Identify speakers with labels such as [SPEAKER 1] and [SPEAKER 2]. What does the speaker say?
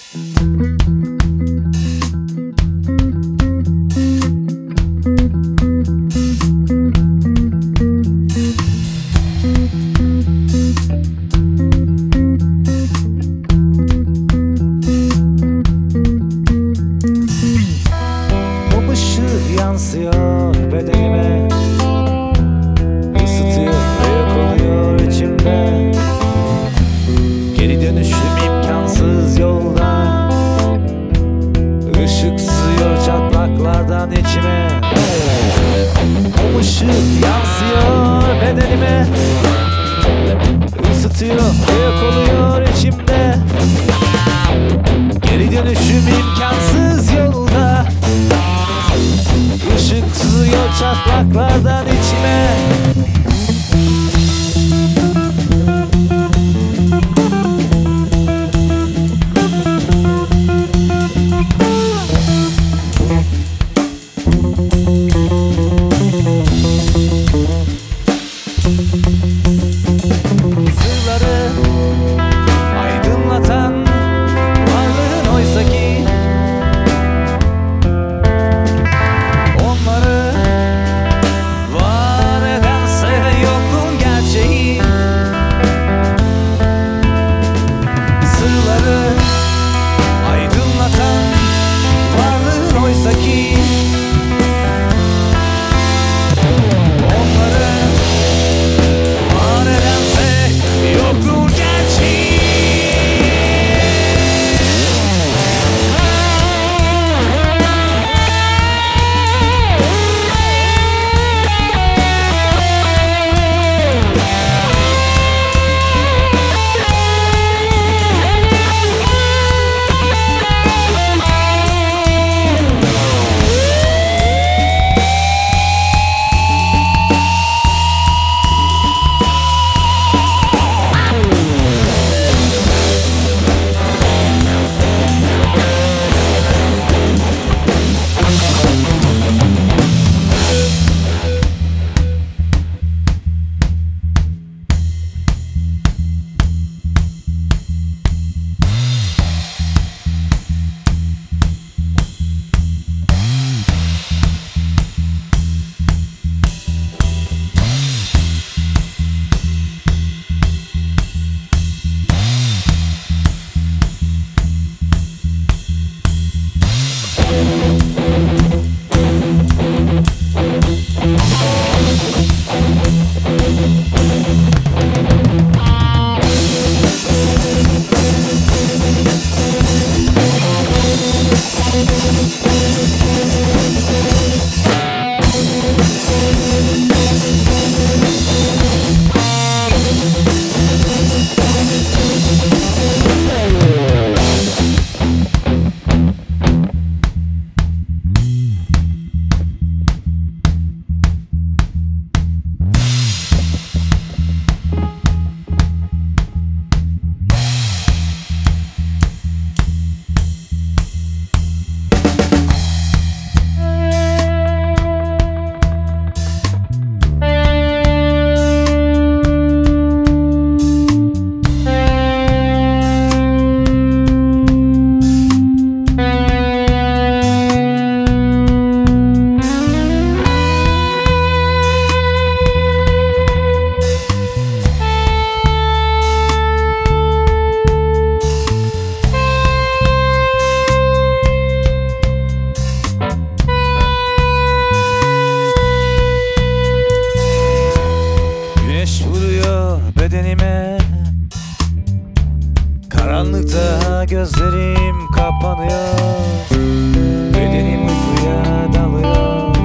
[SPEAKER 1] Mum ışığı yansıyor bedenime, ısıtıyor ve yok oluyor içimde. Geri dönüşüm imkansız yolda, ışık sızıyor çatlaklardan içime. Mum ışığı yansıyor bedenime, ısıtıyor ve yok oluyor içimde. Geri dönüşüm imkansız yolda, ışık sızıyor çatlaklardan içime. Sırları aydınlatan varlığın oysaki, onları var edense yokluğun gerçeği. Sırları aydınlatan varlığın oysaki, onları var edense yokluğun gerçeği. Güneş vuruyor bedenime, karanlıkta gözlerim kapanıyor, bedenim uykuya dalıyor.